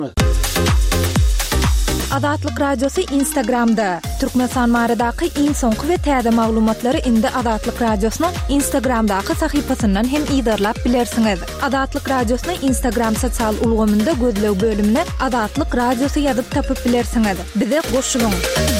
Adatlyk radiosu Instagramda. Türkmenistan maradaky iň soňky we täze maglumatlary indi Adatlyk radiosynyň Instagramdaky sahypasyndan hem ýydarlap bilersiňiz. Adatlyk radiosynyň Instagram sosial ulgamynda gözlew bölümine Adatlyk radiosu ýazyp tapyp bilersiňiz. Bize goşulyň.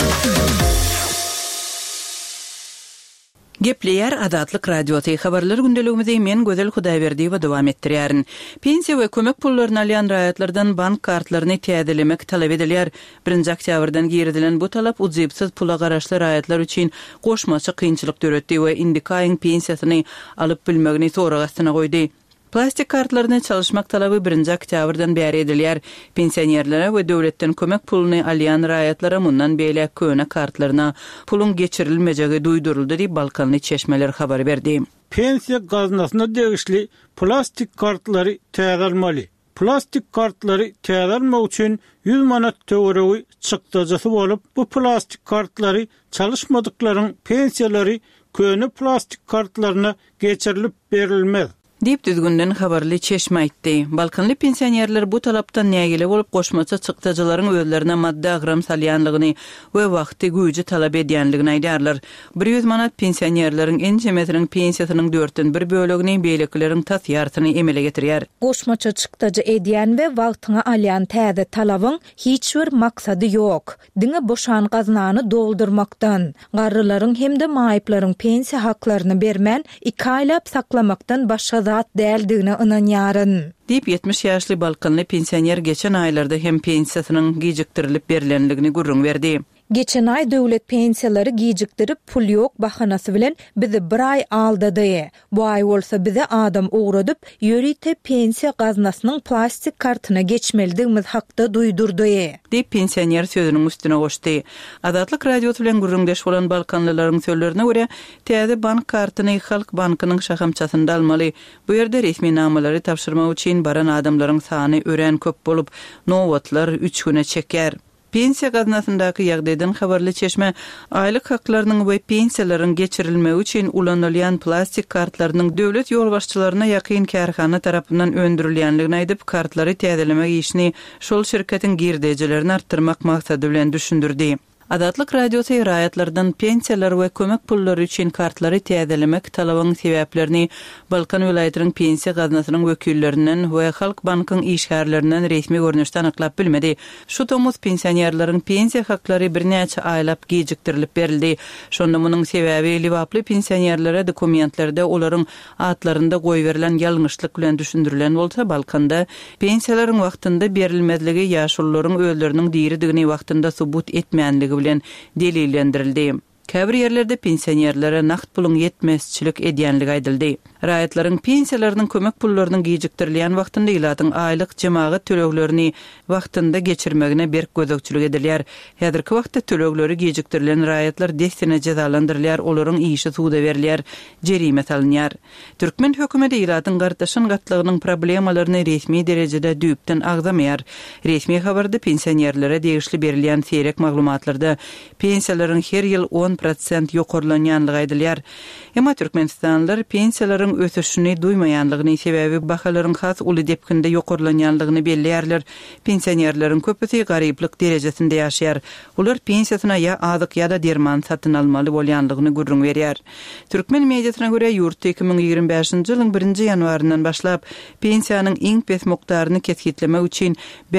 Gepleyer Adatlyk radioty habarlar gündeligimizi men Gözel Hudaýberdi we dowam etdirýärin. Pensiýa we kömek pullaryny alýan raýatlardan bank kartlaryny täzelemek talap edilýär. 1 oktýabrdan girdilen bu talap uzipsiz pula garaşly raýatlar üçin goşmaçy kynçylyk döretdi we indiki aýyň pensiýasyny alyp bilmegini soragystyna goýdy. Plastik kartlaryny çalışmak talabı 1 oktýabrdan bäri edilýär. Pensionerlere we döwletden kömek puluny alýan raýatlara mundan beýle köne kartlaryna pulun geçirilmejegi duýduruldy diýip Balkanly Çeşmeler habar berdi. Pensiya gaznasyna degişli plastik kartlary täzelmeli. Plastik kartlary täzelmek üçin 100 manat töweregi çykdyjy bolup, bu plastik kartlary çalışmadyklaryň pensiýalary köne plastik kartlaryna geçirilip berilmez. Dip düzgünden habarly Çeşme aýtdy. Balkanly pensionerler bu talapdan nägele bolup goşmaça çykdyjylaryň özlerine madda agram salýanlygyny we wagty güýji talap edýänligini aýdarlar. 100 manat pensionerleriň enjemetriň pensiýasynyň 4/1 bölegini beýlekleriň tasýartyny emele getirýär. Goşmaça çykdyjy edýän we wagtyňa alýan täze talabyň hiç bir maksady ýok. Diňe boşan gaznany doldurmakdan, garrylaryň hemde maýyplaryň pensiýa haklaryny bermän 2 aýlap saklamakdan başga däldigine ynanýaryn. Dip 70 ýaşly Balkanly pensioner geçen aýlarda hem pensiýasynyň gijiktirilip berilenligini gurrun berdi. Geçen ay döwlet pensiýalary gijikdirip pul ýok bahanasy bilen bizi 1 ay aldady. Bu ay bolsa bize adam ugradyp ýörite pensiýa gaznasynyň plastik kartyna geçmelidigimiz hakda duýdurdy. Dip pensioner sözüniň üstüne goşdy. Adatlyk radio bilen gurrundaş bolan Balkanlylaryň sözlerine görä, täze bank kartyny Halk bankynyň şahamçasynda almaly. Bu ýerde resmi namalary tapşyrmak üçin baran adamlaryň sany ören köp bolup, nowatlar 3 güne çeker. Pensiya gaznasyndaky ýagdaýdan habarly Çeşme aýlyk haklarynyň we pensiýalaryň geçirilmegi üçin ulanylýan plastik kartlarynyň döwlet ýolbaşçylaryna ýakyn kärhana tarapyndan öndürilýänligini aýdyp, kartlary täzelemek işini şol şirketiň girdijilerini artdyrmak maksady bilen düşündirdi. Adatlyk radiosu raýatlardan pensiýalar we kömek pullary üçin kartlary täzelemek talabynyň sebäplerini Balkan welaýatynyň pensiýa gaznasynyň wekillerinden we Halk bankynyň işgärlerinden resmi görnüşde anyklap bilmedi. Şu tomuz pensionerlaryň pensiýa haklary birnäçe aýlap gijiktirilip berildi. Şonda munyň sebäbi Liwaply pensionerlere dokumentlerde olaryň atlarynda goýberilen ýalňyşlyk bilen düşündirilen bolsa, Balkanda pensiýalaryň wagtynda berilmezligi ýaşullaryň özleriniň diýridigini wagtynda subut etmeýänligi bilen delillendirildi. Käbir ýerlerde pensionerlere naqd pulun yetmezçilik edýänligi aýdyldy. Raýatlaryň pensiýalarynyň kömek pullarynyň gijiktirilýän wagtynda ýylatyň aýlyk jemagat töleglerini wagtynda geçirmegine berk gözükçülük edilýär. Häzirki wagtda tölegleri gijiktirilen raýatlar destine jazalandyrylýar, olaryň işi suwda berilýär, jerime salynýar. Türkmen hökümeti ýylatyň gardaşyn gatlygynyň problemalaryny resmi derejede düýpden agzamaýar. Resmi habarda pensionerlere degişli berilýän seýrek maglumatlarda pensiýalaryň her ýyl 10% ýokarlanýanlygy aýdylýar. Emma Türkmenistanlylar pensiýalaryň ösüşini duýmaýanlygyny sebäbi bahalaryň has uly depkinde ýokarlanýanlygyny belliýärler. Pensionerleriň köpüsi garyplyk derejesinde ýaşaýar. Ular pensiýasyna ýa azyk ýa-da derman satyn almaly bolýanlygyny gurrun berýär. Türkmen mediasyna görä ýurtda 2025-nji ýylyň 1 ýanwaryndan başlap pensiýanyň iň pes mukdaryny keskitlemek üçin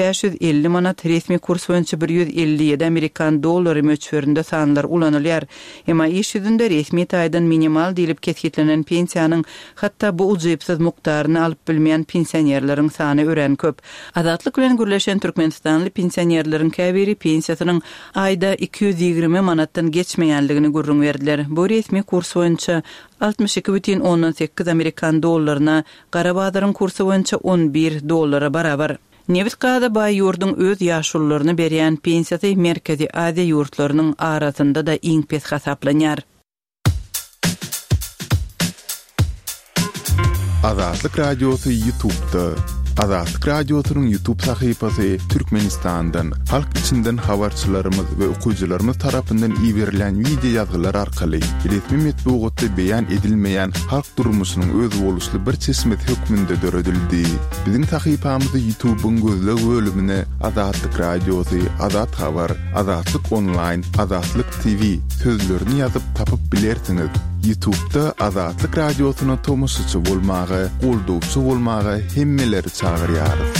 550 manat resmi kurs boýunça 157 Amerikan dollary möçberinde sanlar ulanylýar. Emma iş ýüzünde resmi taýdan minimal diýilip keskitlenen pensiýanyň hatda bu uzipsiz mukdaryny alyp bilmeýän pensionerleriň sany ören köp. Adatlyk bilen gürleşen Türkmenistanly pensionerleriň käbiri pensiýasynyň aýda 220 manatdan geçmeýänligini gurrun berdiler. Bu resmi kurs boýunça 62,8 Amerikan dollaryna, Garabadarın kursu boýunça 11 dollara barabar. Nevitqada baý ýurdun öz ýaşullaryny berýän pensiýasy Merkezi Aziýa ýurtlarynyň arasynda da iň pes hasaplanýar. Adatlyk radiosu YouTube'da Azatlyk Radiosynyň YouTube sahypasy Türkmenistandan, halk içinden habarçylarymyz we okuwçylarymyz tarapyndan iýerilen video ýazgylar arkaly resmi metbuatda beýan edilmeýän halk durmuşynyň öz boluşly bir çeşmet hökmünde döredildi. Biziň sahypamyzy YouTube'un gözleg bölümine Azatlyk Radiosy, Azat Habar, Azatlyk Online, Azatlyk TV sözlerini ýazyp tapyp bilersiňiz. YouTube'da Azatlyk Radiosyna tomusçy bolmagy, goldowçy bolmagy hemmeleri çagyrýarys.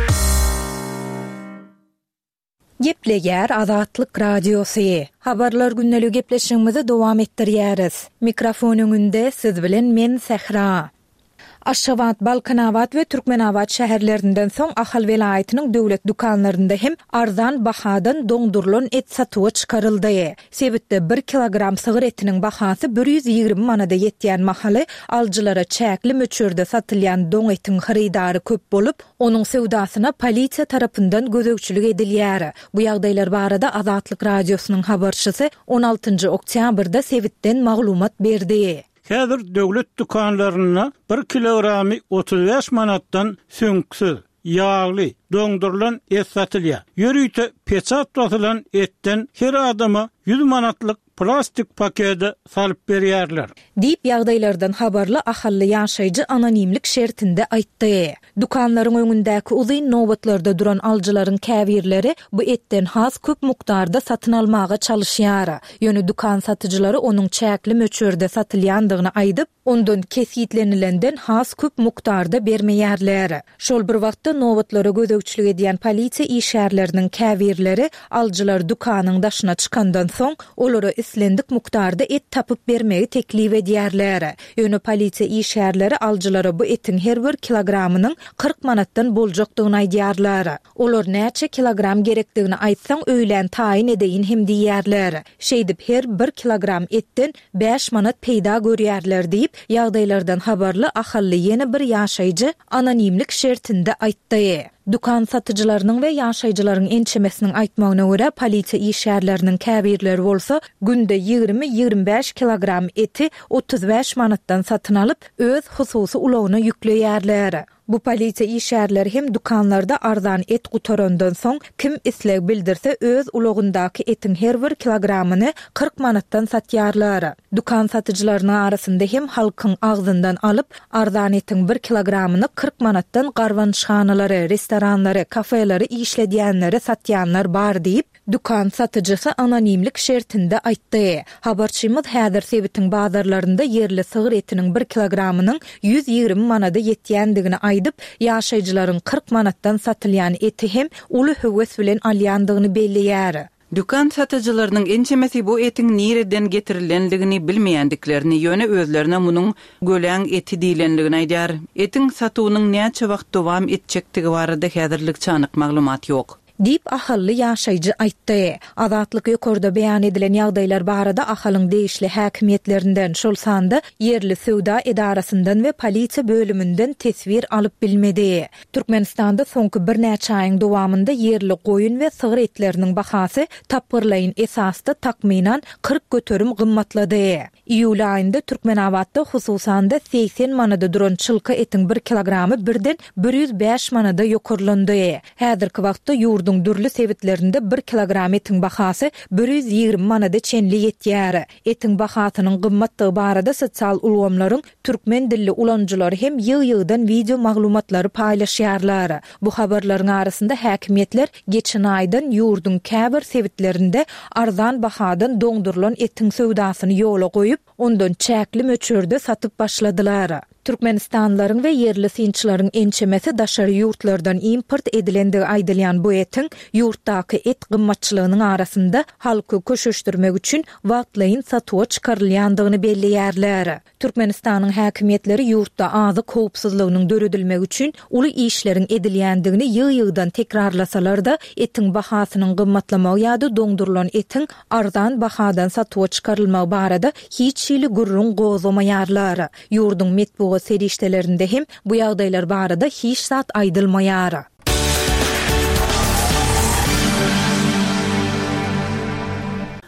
Gepleger Azatlyk Radiosy. Habarlar günnelik gepleşigimizi dowam etdirýäris. Mikrofon öňünde siz bilen men Sehra. Aşgabat, Balkanabat we Türkmenabat şäherlerinden soň Ahal welaýatynyň döwlet dukanlarynda hem arzan bahadan doňdurulan et satyga çykaryldy. Sebitde 1 kilogram sygyr etiniň bahasy 120 manada ýetýän mahaly aljylara çäkli möçürde satylýan doň etiň haridary köp bolup, onuň sewdasyna polisiýa tarapyndan gözegçilik edilýär. Bu ýagdaýlar barada Azatlyk Radiosynyň habarçysy 16 oktýabrda Sebitden maglumat berdi. Häzir döwlet dukanlaryna 1 kilogramy 35 manatdan söňksiz, ýagly, doňdurulan et satylýar. Ýörüýte peçat basylan etten her adama 100 manatlyk plastik pakete salyp berýärler. Diýip ýagdaýlardan habarly ahally ýaşaýjy anonimlik şertinde aýtdy. Dukanlaryň öňündäki uzyn nobatlarda duran aljylaryň käbirleri bu etten has köp mukdarda satyn almaga çalışýar. Ýöne dukan satyjylary onuň çäkli möçürde satylýandygyny aýdyp, ondan kesitlenilenden has köp mukdarda bermeýärler. Şol bir wagtda nobatlara gözegçilik edýän polisiýa işgärleriniň käbirleri aljylar dukanyň daşyna çykandan soň olara islendik mukdarda et tapyp bermegi teklif edýärler. Ýöne polisiýa işgärleri aljylara bu etin her bir kilogramynyň 40 manatdan boljakdygyny aýdýarlar. Olar näçe kilogram gerekdigini aýtsaň öýlen taýin edeýin hem diýärler. Şeýdip her 1 kilogram etten 5 manat peýda görýärler diýip ýagdaýlardan habarly ahally ýene bir ýaşaýjy anonimlik şertinde aýtdy. Dukan satyjylarynyň we ýaşaýjylaryň ençemesiniň aýtmagyna görä polisiýa işgärleriniň käbirleri bolsa günde 20-25 kilogram eti 35 manatdan satyn alyp öz hususy ulagyna ýükleýärler. Bu polisiýa işgärleri hem dukanlarda arzan et gutarandan soň kim isleg bildirse öz ulagyndaky etin her bir kilogramyny 40 manatdan satýarlar. Dukan satyjylarynyň arasynda hem halkyň agzyndan alyp arzan etin 1 kilogramyny 40 manatdan garwançhanalary, restoranlary, kafeleri işledýänleri satýanlar bar diýip dukan satyjysy anonimlik şertinde aýtdy. Habarçymyz häzir Sebitiň bazarlarynda yerli sygyr etiniň 1 kilogramynyň 120 manada ýetýändigini aýdyp, ýaşaýjylaryň 40 manatdan satylýan eti hem uly höwes bilen alýandygyny belleýär. Dukan satyjylarynyň ençemesi bu etiň nireden getirilendigini bilmeýändiklerini ýöne özlerine munyň göleň eti diýlendigini aýdýar. Etiň satywynyň näçe wagt dowam etjekdigi barada häzirlik çanyk maglumat ýok. Diýip ahally ýaşaýjy aýtdy. Azatlyk ýokarda beýan edilen ýagdaýlar barada ahalyň değişli häkimetlerinden şol sanda yerli sewda edarasyndan we polisiýa bölümünden tesbir alyp bilmedi. Türkmenistanda soňky bir näçe aýyň dowamında yerli goýun we sygyr etleriniň bahasy tapgyrlaýyn esasda takminan 40 göterim gymmatlady. Iýul aýynda Türkmenabatda hususan 80 manada duran çylky etiň 1 kilogramy birden 105 manada ýokarlandy. Häzirki wagtda ýurdun dürli sebitlerinde 1 kilogram etin bahasy 120 manada çenli ýetýär. Etin bahasynyň gymmatlygy barada sosial ulgamlaryň türkmen dilli ulanjylary hem ýyg-ýygdan video maglumatlary paýlaşýarlar. Bu habarlaryň arasynda häkimetler geçen aýdan ýurdun käbir sebitlerinde arzan bahadan doňdurulan etin sewdasyny ýola goýup, ondan çäkli möçürde satyp başladylar. Türkmenistanlaryň we yerli synçylaryň ençemesi daşary ýurtlardan import edilendigi aýdylýan bu etin ýurtdaky et gymmatçylygynyň arasynda halky köşeşdirmek üçin wagtlaýyn satyga çykarylýandygyny belleýärler. Türkmenistanyň häkimetleri ýurtda azyk howpsuzlygynyň döredilmegi üçin uly işleriň edilýändigini ýyg-ýygdan tekrarlasalar da etin bahasynyň gymmatlamagy ýa-da doňdurulan etin arzan bahadan satyga çykarylmagy barada hiç ýyly gurrun gozamaýarlar. Ýurdun metbuat seriştelerinde hem bu ýagdaýlar barada hiç zat aýdylmaýar.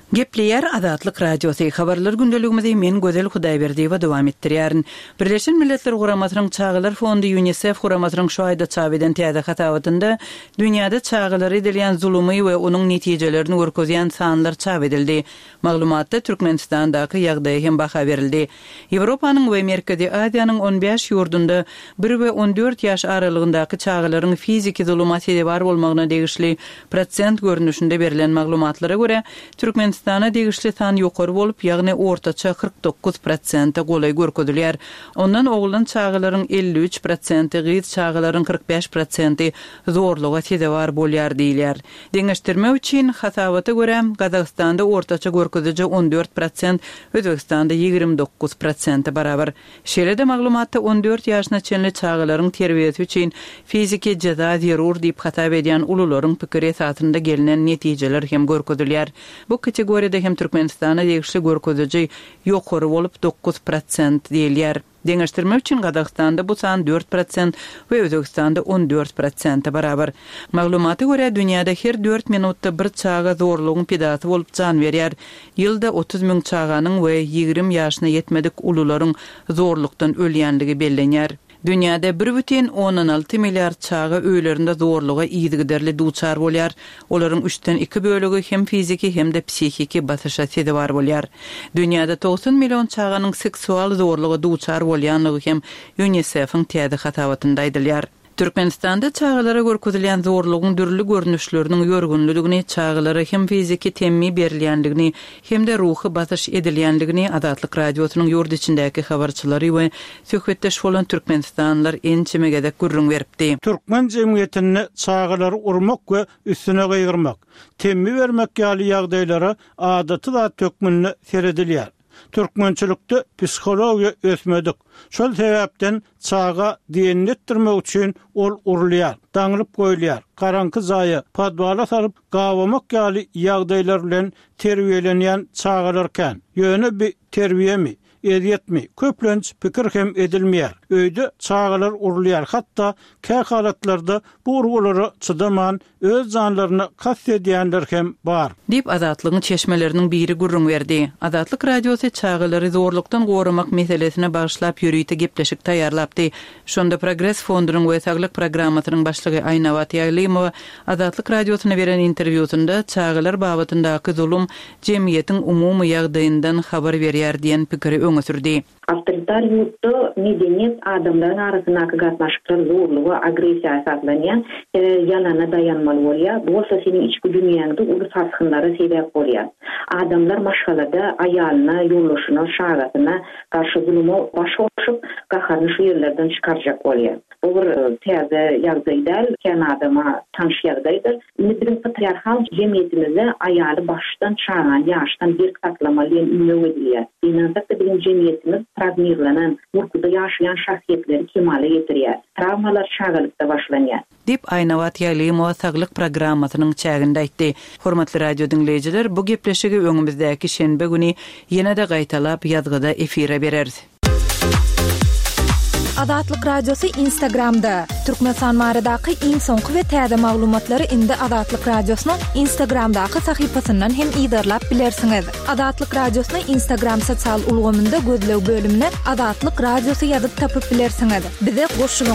Gepleyer Adatlyk Radiosu habarlar gündeligimizde men Gözel Hudaýberdi we dowam etdirýärin. Birleşen Milletler Guramatynyň Çağılar Fondy UNICEF Guramatynyň şu aýda çap eden täze hatawatynda dünýäde çağılar edilýän zulmy we onuň netijelerini görkezýän sanlar çap edildi. Maglumatda Türkmenistandaky ýagdaýa hem baha berildi. Ýewropanyň we Merkezi Aziýanyň 15 ýurdunda 1 we 14 ýaş aralygyndaky çağılaryň fiziki zuluma sebäp bolmagyna degişli prosent görnüşinde berilen maglumatlara görä Türkmenistana degişli san ýokary bolup, ýagny ortaça 49% golay görkezilýär. Ondan oglan çağılaryň 53%, gyz çağılaryň 45% zorluga sebäp bolýar diýilýär. Deňeşdirme üçin hatawata görä Gazagstanda ortaça görkeziji 14%, Özbekistanda 29% barabar. Şeýle-de maglumatda 14 ýaşyna çenli çağılaryň terbiýeti üçin fiziki jaza zerur diýip hatap edýän ulularyň pikiri esasynda gelinen netijeler hem görkezilýär. Bu kategoriyada hem Türkmenistana degişli görkeziji ýokary bolup 9% diýilýär. Deňeşdirme üçin Gazagstanda bu san 4% we Özbekistanda 14% barabar. Maglumaty görä dünýäde her 4 minutda bir çağa zorlugyň pedasy bolup jan berýär. Ýylda 30 000 çağanyň we 20 ýaşyna ýetmedik ulularyň zorlukdan ölýänligi bellenýär. Dünýäde 1,16 milliard çağı öýlerinde zorluga ýygyderli duçar bolýar. Olaryň 3den 2 bölegi hem fiziki hem de psihiki basışa sebäp bolýar. Dünýäde 90 million çağanyň seksual zorluga duçar bolýanlygy hem UNICEF-iň täze hatawatynda aýdylýar. Türkmenistanda çağılara görkezilýän zorlugyň dürli görnüşleriniň ýörgünligini, çağılara hem fiziki temmi berilýänligini, hem de ruhy basyş edilýänligini Adatlyk Radiosynyň ýurt içindäki habarçylary we söhbetdeş bolan türkmenistanlylar ençemegede gürrüň beripdi. Türkmen jemgyýetini çağılary urmak we üstüne gaýgyrmak, temmi bermek ýaly ýagdaýlara adaty da tökmünni seredilýär. Türkmençilikde psihologiýa ösmedik. Şol sebäpden çağa diýenletdirmek üçin ol urulýar, daňylyp goýulýar. Garanky zaýy padwala salyp gawamak ýaly ýagdaýlar bilen terbiýelenýän çağalarken ýöne bir terbiýemi, ediyetmi, köplenç pikir hem edilmeýär. Öýde çağalar urulýar, hatda kä halatlarda bu urulary çydaman öz janlaryny kassedýänler hem bar. Dip Adatlygyň çeşmeleriniň biri gurrun berdi. Adatlyk Radiosy çağılary zorlukdan gorumak meselesine başlap ýürüýte gepleşik taýýarlapdy. Şonda Progress Fondunyň we saglyk programatynyň başlygy Aýnawat Ýalymowa Adatlyk Radiosyna beren interwýusynda çağılar babyndaky zulum jemgyýetiň umumy ýagdaýyndan habar berýär diýen pikiri öňe sürdi. Avtoritar ýurtda medeniyet adamlaryň arasyna gatnaşyklar zorlugy, agresiýa esaslanýan ýalana dayanmaly bolýar. Bu bolsa seniň içki dünýäňde uly sarsgynlara sebäp bolýar. Adamlar maşgalada aýalyna, ýoldaşyna, şagatyna garşy zuluma baş goşup, gaharny şu ýerlerden çykarjak bolýar. Bu bir täze ýagdaýdal, kän adama tanış ýagdaýdyr. Bizim patriarhal jemgyýetimizde aýaly başdan çağan, ýaşdan bir saklamaly ünlü edilýär. Dinantakda bizim jemgyýetimiz travmirlanan, murkuda ýaşaýan şahsiýetleri kemale ýetirýär. Travmalar şagalykda başlanýar. Dip Aýnawat Ýalymowa saglyk programasynyň çäginde aýtdy. Hormatly radio dinleýijiler, bu gepleşigi öňümizdäki şenbe güni ýene-de gaýtalap ýazgyda efire bereriz. Adatlyk Radiosu Instagramda. Türkmenistan maradaky iň soňky we täze maglumatlary indi Adatlyk Radiosynyň Instagramdaky sahypasyndan hem ýydarlap bilersiňiz. Adatlyk Radiosyny Instagram sosial ulgamynda gözlew bölümine Adatlyk Radiosu ýazyp tapyp bilersiňiz. Bize goşulyň.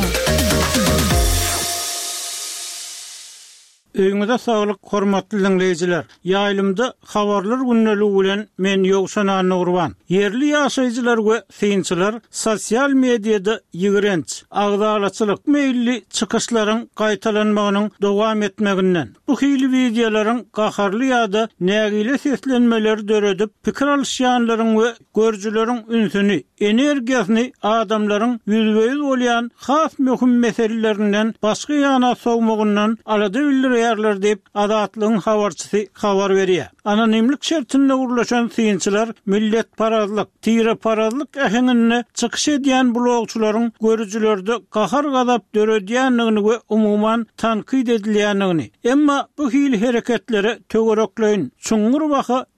Öňüňizde saglyk, hormatly dinleýijiler. Ýaýlymda habarlar günneligi bilen men Ýogşan Nurwan. Yerli ýaşaýjylar we synçylar sosial mediada ýigrenç, agdalaçylyk meýilli çykyşlaryň gaýtalanmagynyň dowam etmeginden, bu hili videolaryň gaharly ýa-da nägile seslenmeleri döredip pikir alýanlaryň we görjüleriň ünsüni, energiýasyny adamlaryň ýüzbeýiz bolýan has möhüm meselelerinden başga ýana sowmagyndan alada bildirýär diýip Adatlygyň habarçysy habar berýär. Anonimlik şertinde urulaşan synçylar millet parazlyk, tire parazlyk ähengine çykyş edýän blogçularyň görüjülerde gahar gadap döredýänligini we umuman tankyd edilýänligini, emma bu hili hereketlere töwerekleýin çuňur baha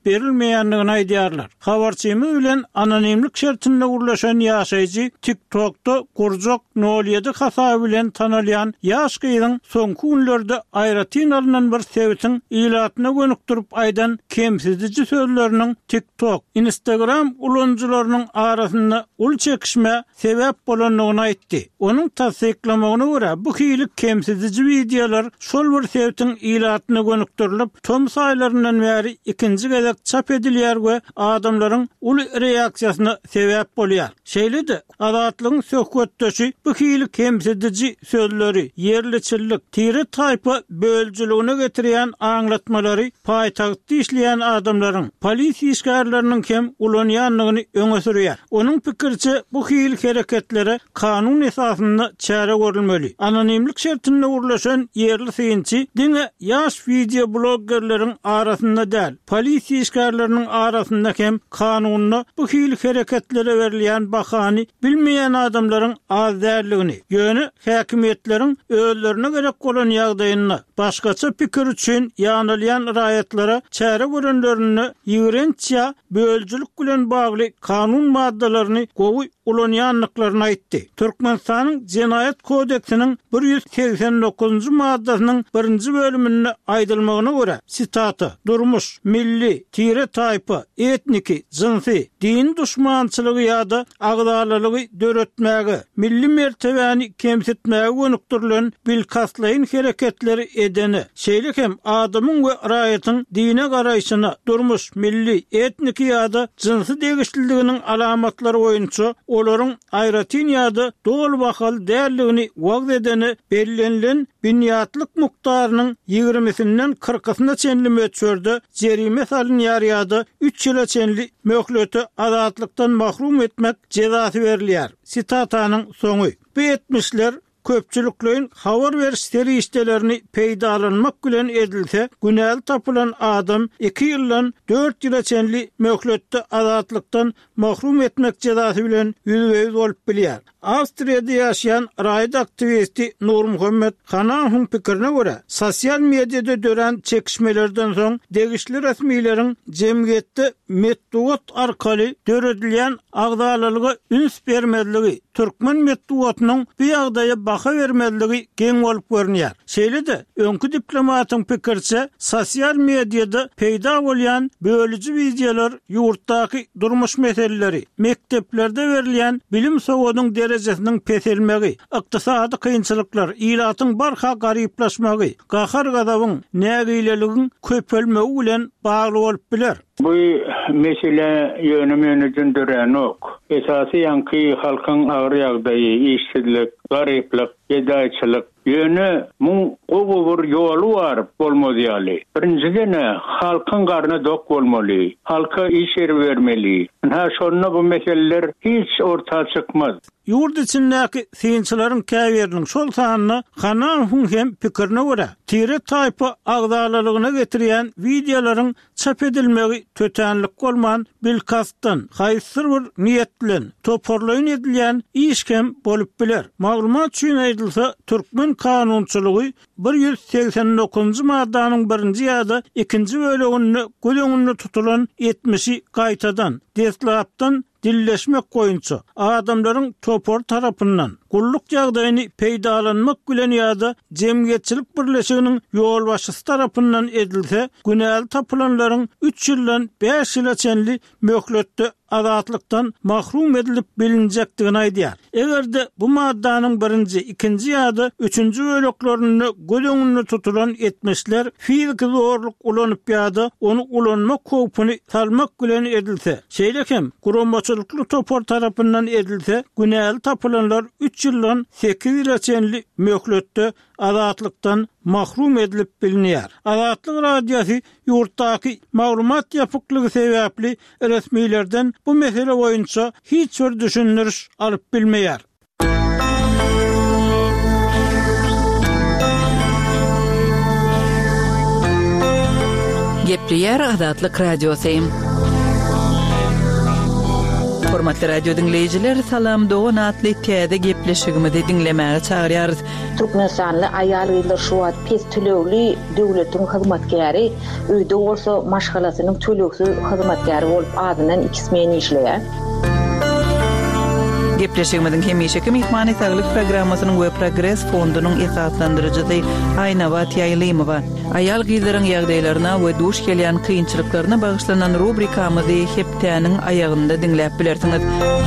berilmeýändigini aýdýarlar. Habarçymyz bilen anonimlik şertinde gurlaşan ýaşaýjy TikTok'ta gurjak 07 hasaby bilen tanalýan ýaş gyzyň soňky günlerde aýratyn alynan bir sewitin ilatyna gönükdirip aýdan kemsizdici sözleriniň TikTok, Instagram ulanjylarynyň arasynda ul çekişme sebäp bolanlygyny aýtdy. Onuň tasdiklamagyna görä bu hilik kemsizdici videolar şol bir sewitin ilatyna gönükdirilip tom saýlaryndan bäri ikinji gezek çap edilýär we adamlaryň ul reaksiýasyna sebäp bolýar. Şeýle-de adatlygyň söhbetdeşi bu hilik kemsizdici sözleri, yerliçillik, tiri taýpa böljiligine getirýän aňlatmalary paýtagtda işleýän adamlaryň polisiýa işgärleriniň hem ulanýanlygyny öňe sürýär. Onuň pikirçe bu hilik hereketlere kanun esasynda çäre görülmeli. Anonimlik şertinde urlaşan yerli synçy diňe ýaş video bloggerleriň arasynda däl, polisiýa işgärleriniň arasynda hem kanunyna bu hilik hereketlere berilýän bahany bilmeýän adamlaryň az därligini, ýöne häkimetleriň özlerine gerek bolan ýagdaýyny başgaça pikir üçin ýanylýan raýatlara çäre görenlerini ýigrençe böljilik bilen bagly kanun maddalaryny gowy ulanýanlyklaryny aýtdy. Türkmenistanyň Jenaýat kodeksiniň 189-njy maddasynyň 1-nji bölüminde aýdylmagyna görä, sitata: durmuş, milli, tire taýpa, etniki, jinsy, din düşmançylygy ýa-da agdalylygy döretmäge, milli mertebäni kemsitmäge gönükdirilen bilkaslaýyn hereketleri edeni, şeýle hem adamyň we raýatyň dine garaýşyna, durmuş, milli, etniki ýa-da jinsy degişliliginiň alamatlary boýunça olaryň aýratyn ýa-da dol bakal därligini wagt edeni bellenlen binýatlyk mukdarynyň 20-sinden 40-syna çenli möçörde jerime salynýar ýa-da 3 ýyla çenli möhleti azatlykdan mahrum etmek cezasy berilýär. Sitatanyň soňy. Bu etmişler köpçülüklerin habar veriş seriştelerini peydalanmak bilen edilse, günel tapılan adam 2 ýyldan 4 ýyla çenli möhletde azatlıktan mahrum etmek cezası bilen yüzüveyiz olup bilýär. Awstriýada ýaşaýan raýat aktivisti Nur Muhammed Hanahuň pikirine görä, sosial mediada dören çekişmelerden soň degişli resmiýleriň jemgyýetde metduat arkaly döredilýän agdalylygy üns bermedligi, türkmen metduatynyň bu ýagdaýa baha bermedligi geň bolup görünýär. Şeýle-de öňkü diplomatyň pikirçe, sosial mediada peýda bolýan bölüji videolar ýurtdaky durmuş meseleleri, mekteplerde berilýän bilim sowadynyň derejesiniň peselmegi, ykdysady kynçylyklar, ilatyň barha garyplaşmagy, gahar gadabyň, nägileligiň köpelmegi bilen bagly bolup biler. Bu mesele yönümünü döndüren ok. Esası yankı halkın ağır ýagdaýy, işsizlik, garyplyk, gedäçilik yönü mun gowy bir ýolu var bolmaly ýaly. Birinjiden halkın garny dok bolmaly, halka iş yer bermeli. Ha şonu bu meseleler hiç orta çykmaz. Ýurt içindäki synçylaryň käberiniň şol sanyny Hanahuň hem pikirine görä, tire taýpa agdalylygyna getirýän videolaryň çap edilmegi tötenlik bolman bilkastdan, haýsyr bir niýet bilen toparlaýyn edilýän işkem bolup biler. Maglumat üçin aýdylsa, türkmen kanunçylygy 189-njy maddanyň 1-nji ýa-da 2-nji bölegini göleňinde tutulan 70-i gaýtadan, deslapdan dilleşmek goýunça adamlaryň topor tarapyndan gulluk ýagdaýyny peýdalanmak bilen ýa-da jemgyýetçilik birleşiginiň ýolbaşçysy tarapyndan edilse, günäl tapylanlaryň 3 ýyldan 5 ýyla çenli möhletde azatlykdan mahrum edilip bilinjekdigini aýdýar. Egerde bu maddanyň 1-nji, 2-nji ýa-da 3-nji böleklerini göleňinde tutulan etmişler fizik zorluk ulanyp ýa-da onu ulanmak howpuny salmak bilen edilse, şeýle hem guramçylykly topor tarapyndan edilse, günäl tapylanlar 3 ýyldan 8 ýyla çenli möhletde azatlykdan mahrum edilip bilinýär. Azatlyk radiosi ýurtdaky maglumat ýapyklygy sebäpli resmiýlerden bu mesele boýunça hiç bir düşündiriş alyp bilmeýär. Gepleýär Azatlyk radiosi. Hormatly radio dinleyijiler, salam dogan atly täze gepleşigimizi dinlemäge çagyrýarys. Türkmenistanly aýal gyzlar şu wagt pes tölewli döwletiň hyzmatkäri, öýde bolsa maşgalasynyň töleksiz hyzmatkäri bolup adynan 2 men işleýär. Gepleşigimiziň hemişeki mehmany saglyk programmasynyň we Progress fondunyň esaslandyrjysy Aýnabat Ýaýlymowa aýal gyzlaryň ýagdaýlaryna we duş gelýän kynçylyklaryna bagyşlanan rubrikamyzy hepdäniň aýagynda dinläp bilersiňiz.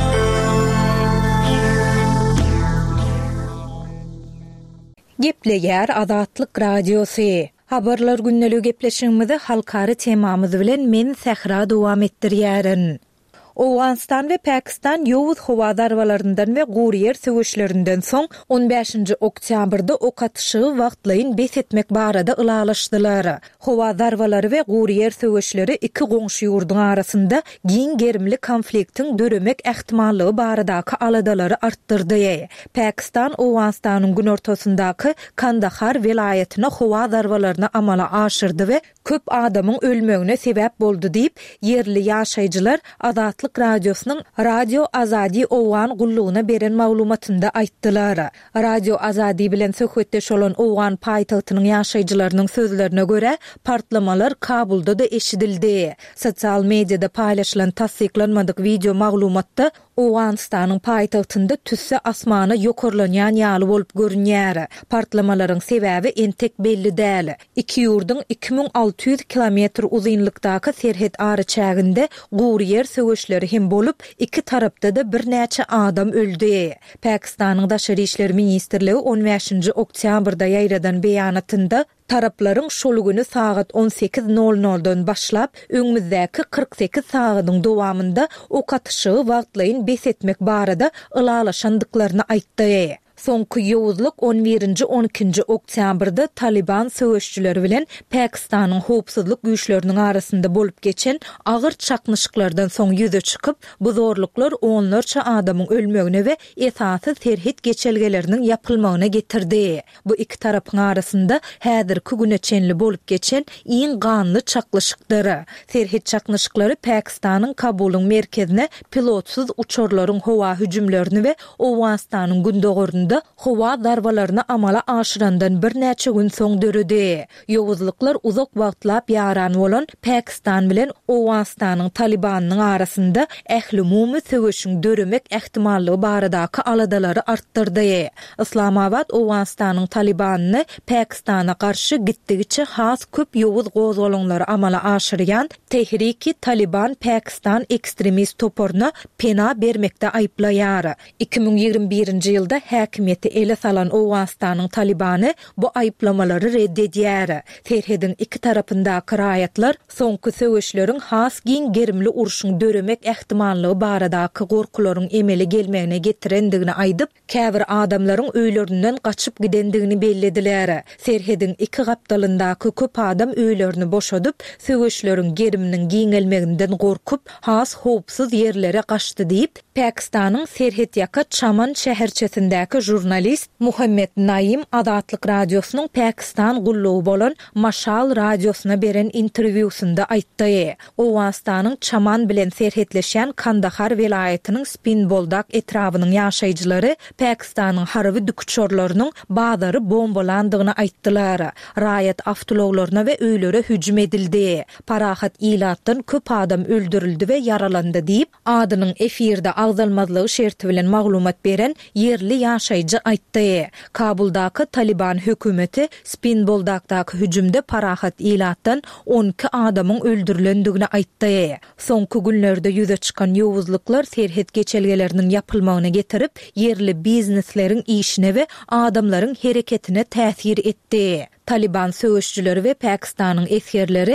Gepleýär Azatlyk Radiosy. Habarlar günneligi gepleşigimizi halkary temamyz bilen men Sähra dowam etdirýärin. Owganistan we Pakistan ýowuz howa darbalaryndan we guryer söwüşlerinden soň 15-nji oktýabrda ok atışygy wagtlaýyn bes etmek barada ylalaşdylar. Howa darbalary we guryer söwüşleri iki goňşy ýurdun arasynda giň gerimli konfliktiň döremek ähtimallygy baradaky aladalary artdyrdy. Pakistan Owganistanyň gün ortasyndaky Kandahar welaýatyna howa darbalaryny amala aşyrdy we köp adamyň ölmegine sebäp boldy diýip yerli ýaşaýjylar Azatlyk Radiosynyň Radio Azadi Owgan gullugyna beren maglumatynda aýtdylar. Radio Azadi bilen söhbetdeş bolan Owgan paýtagtynyň ýaşaýjylarynyň sözlerine göre partlamalar Kabulda da eşidildi. Sosial mediada paýlaşylan tasdiklanmadyk video maglumatda Owganistanyň paýtagtynda tüsse asmany ýokarlanýan ýaly bolup görünýär. Partlamalaryň sebäbi entek belli däl. Iki ýurdun 2600 kilometr uzunlukdaky serhet araçagynda guryer söwüşleri hem bolup, iki tarapda da bir näçe adam öldü. Pakistanyň Daşary işleri ministrligi 15-nji oktýabrda ýaýradan beýanatynda tarapların şol günü saat 18:00'dan başlap öňümüzdäki 48 sagatyň dowamında ok atışygy wagtlaýyn bes etmek barada ylalaşandyklaryny aýtdy. Soňky ýowuzlyk 11-nji 12-nji oktýabrda Taliban söwüşçüleri bilen Pakistanyň howpsuzlyk güýçleriniň arasynda bolup geçen agyr çaknyşyklardan soň ýüze çykyp, bu zorluklar onlarça adamyň ölmegine we esasy terhit geçelgeleriniň ýapylmagyna getirdi. Bu iki tarapyň arasynda häzirki güne çenli bolup geçen iň ganly çaklyşyklar. Terhit çaknyşyklary Pakistanyň Kabulyň merkezine pilotsuz uçurlaryň howa hüjümlerini we Owganistanyň gündogorunda howa darbalaryny amala aşyrandan bir näçe gün soň döredi. Ýowuzlyklar uzak wagtlap ýaran bolan Pakistan bilen Owganistanyň Talibanyň arasynda ähli mumy söwüşüň döremek ähtimallygy baradaky aladalary artdyrdy. Islamabad Owganistanyň Talibanyny Pakistana garşy gitdigiçe has köp ýowuz gozgolunlary amala aşyrýan Tehriki Taliban Pakistan ekstremist toporuna pena bermekde aýplaýar. 2021-nji ýylda häkimiýeti ele salan Owganistanyň Talibany bu aýplamalary reddedýär. Serhedin iki tarapyndaky raýatlar soňky söwüşleriň has giň gerimli uruşyň döremek ähtimallygy baradaky gorkularyň emeli gelmegine getirendigini aýdyp, käbir adamlaryň öýlerinden gaçyp gidendigini bellediler. Serhedin iki gapdalyndaky köp adam öýlerini boşadyp, söwüşleriň geriminiň giňelmeginden gorkup, has howpsuz ýerlere gaçdy diýip, Pakistanyň serhet ýaka Chaman şäherçesindäki jurnalist Muhammed Naim Azatlyk Radiosynyň Pakistan gullugy bolan Mashal Radiosyna beren interwýusynda aýtdy. Owganistanyň Chaman bilen serhetleşen Kandahar welaýatynyň Spinboldak etrawynyň ýaşaýjylary Pakistanyň harby dükçorlarynyň bazary bombalandygyny aýtdylar. Raýat awtologlaryna we öýlere hüjüm edildi. Parahat ilatdan köp adam öldürildi we yaralandy diýip adynyň efirde agzalmazlygy şerti bilen maglumat beren yerli ýaşaýjy aýtdy. Kabuldaky Taliban hökümeti Spinboldakdaky hüjümde parahat ilatdan 12 adamyň öldürilendigini aýtdy. Soňky günlerde ýüze çykan ýowuzlyklar serhet geçelgeleriniň ýapylmagyna getirip, yerli biznesleriň işine we adamlaryň hereketine täsir etdi. Taliban söwüşçüleri we Pakistanyň eskerleri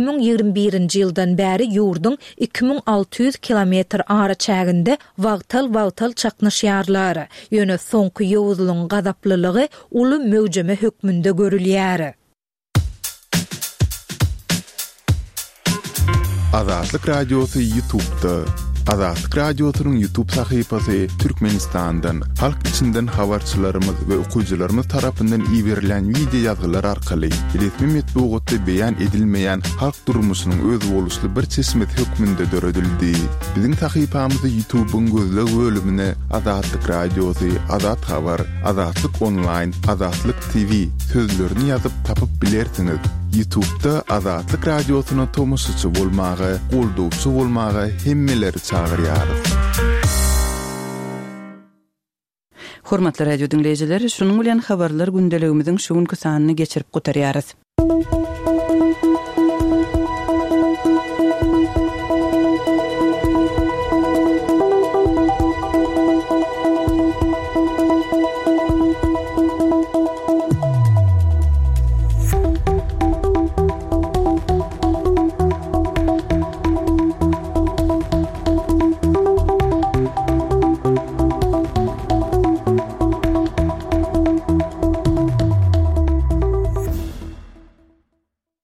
2021-nji ýyldan bäri ýurdun 2600 kilometr araçagynda wagtal çaknyşýarlar. Ýöne soňky ýowuzlygyň gazaplylygy uly möwjeme hökmünde görülýär. Azatlyk Radiosu YouTube'da Azatlyk Radiosynyň YouTube sahypasy Türkmenistandan halk içinden habarçylarymyz we okuyjylarymyz tarapyndan iýerilen video ýazgylar arkaly resmi metbuatda beýan edilmeýän halk durmuşynyň öz boluşly bir çeşmet hökmünde döredildi. Biziň sahypamyzy YouTube'un gözleg bölümine Azatlyk Radiosy, Azat Habar, Azatlyk Online, Azatlyk TV sözlerini ýazyp tapyp bilersiňiz. YouTube'da Azatlyk Radiosyna tomusçy bolmagy, goldowçy bolmagy hemmeleri çağırýarys. Hormatly radio dinleýijiler, şunuň bilen habarlar gündeligimiziň şu günkü sanyny geçirip gutarýarys.